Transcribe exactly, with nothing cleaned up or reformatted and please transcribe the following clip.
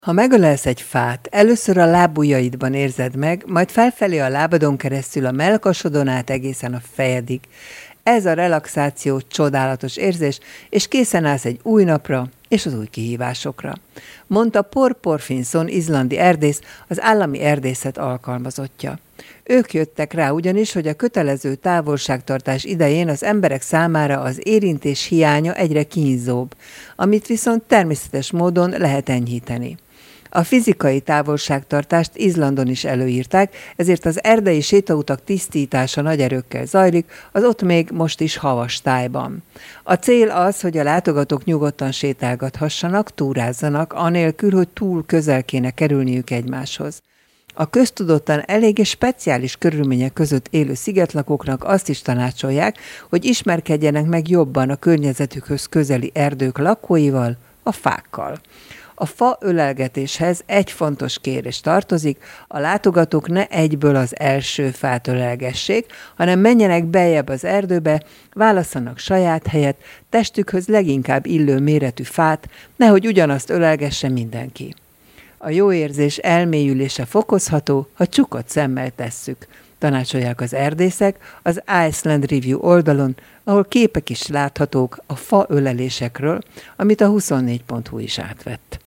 Ha megölelsz egy fát, először a lábujjaidban érzed meg, majd felfelé a lábadon keresztül a mellkasodon át egészen a fejedig. Ez a relaxáció csodálatos érzés, és készen állsz egy új napra és az új kihívásokra. Mondta Por Porfinson, izlandi erdész, az állami erdészet alkalmazottja. Ők jöttek rá ugyanis, hogy a kötelező távolságtartás idején az emberek számára az érintés hiánya egyre kínzóbb, amit viszont természetes módon lehet enyhíteni. A fizikai távolságtartást Izlandon is előírták, ezért az erdei sétautak tisztítása nagy erőkkel zajlik, az ott még most is havas tájban. A cél az, hogy a látogatók nyugodtan sétálgathassanak, túrázzanak, anélkül, hogy túl közel kéne kerülniük egymáshoz. A köztudottan eléggé speciális körülmények között élő szigetlakóknak azt is tanácsolják, hogy ismerkedjenek meg jobban a környezetükhöz közeli erdők lakóival, a fákkal. A fa ölelgetéshez egy fontos kérés tartozik, a látogatók ne egyből az első fát ölelgessék, hanem menjenek beljebb az erdőbe, válasszanak saját helyet, testükhöz leginkább illő méretű fát, nehogy ugyanazt ölelgesse mindenki. A jó érzés elmélyülése fokozható, ha csukott szemmel tesszük, tanácsolják az erdészek az Iceland Review oldalon, ahol képek is láthatók a fa ölelésekről, amit a huszonnégy pont hu is átvett.